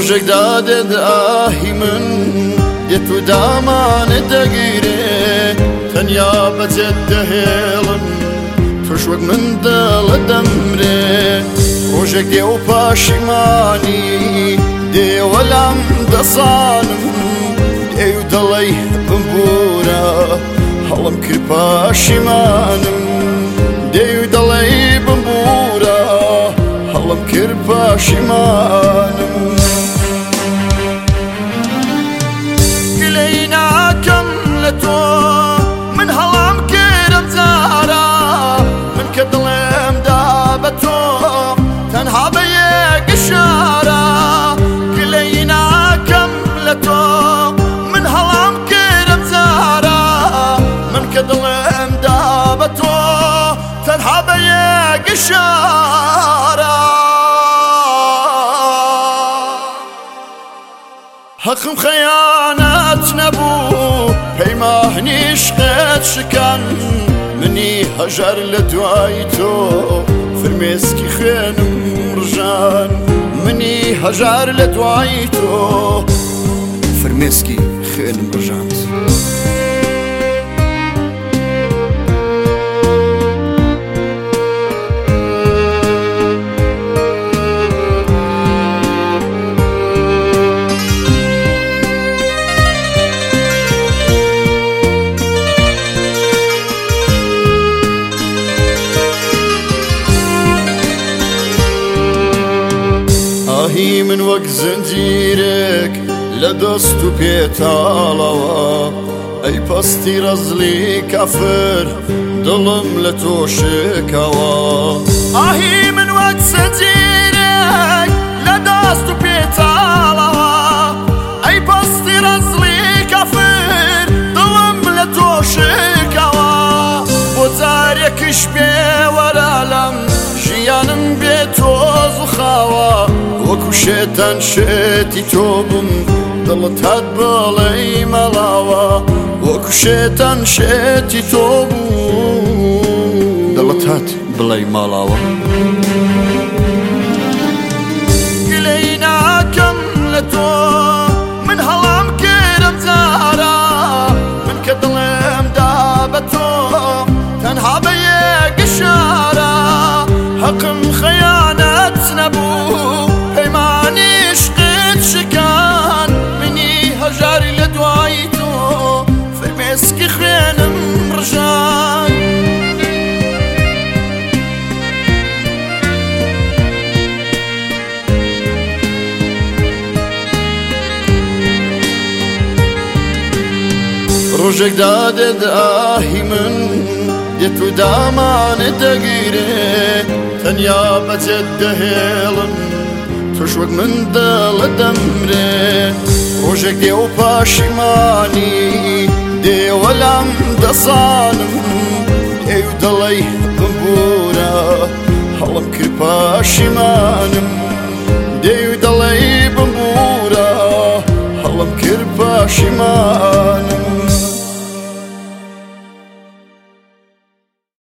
ڕۆژێک دادێت ئاهی من دێت و دامانت دەگیرێ تەنیا بەجێت دەهێڵم تۆش وەک من دڵت دەمرێ ڕۆژێک دێ و پاشیمانی دێوە لام دەزانم دێ و دەڵێی بمبورە هەڵم کرد پاشیمانم دێ و دەڵێی بمبورە هەڵم کرد پاشیمانم گلەی ناکەم لە تۆ من هەڵام کردم جارە من کە دڵێم دا بە تۆ تەنها بە یەک ئیشارە گلەی ناکەم لە تۆ من هەڵام کردم جارە من کە دڵێم دا بە تۆ تەنها بە یەک ئیشارە حەقم خەیانەت نەبوو پەیمانی عشقت شکان منی هەژار لە دوای تۆ فرمێسکی خوێنم ڕژان منی هەژار لە دوای تۆ فرمێسکی خوێنم ڕژاند ئاهی من وەک زەنجیرێک لە دەست و پێتاڵەوە ئەی پەستی ڕەزلی کافر دڵم لە تۆ شێکەوە ئاهی من وەک زەنجیرێک لە دەست و پێتاڵەوە ئەی پەستی ڕەزلی کافر دڵم لە تۆ شێکەوە بۆ جارێکیش پێوەرە لەم ژیانم بێ تۆز و خاوە وەکو شێتان شێتی تۆ بم دڵت هات بڵێی مەڵاوە وەکو شێتان شێتی تۆ بوو دڵت هات بڵێی ماڵاوە گلەی ناکەم لە تۆ من هەڵام کردم جارە من کە دڵێم دا بە تۆ تەنها بە یەک ئیشارە حەقم خەیانەت نەبوو پەیمانی عشقت شکان منی هەژاری لە دوای تۆ فرمێسکی خوێنم ڕژان ڕۆژێک دادێت ئاهی من دێت و دامانت دەگیرێ تەنیا بەجێت دەهێڵم تۆش وەک من دڵت دەمرێ ڕۆژێک دێ و پاشیمانی دێوە لام دەزانم دێ و دەڵێی بمبورە هەڵم کرد پاشیمانم دێ و دەڵێی بمبورە هەڵم کرد پاشیمانم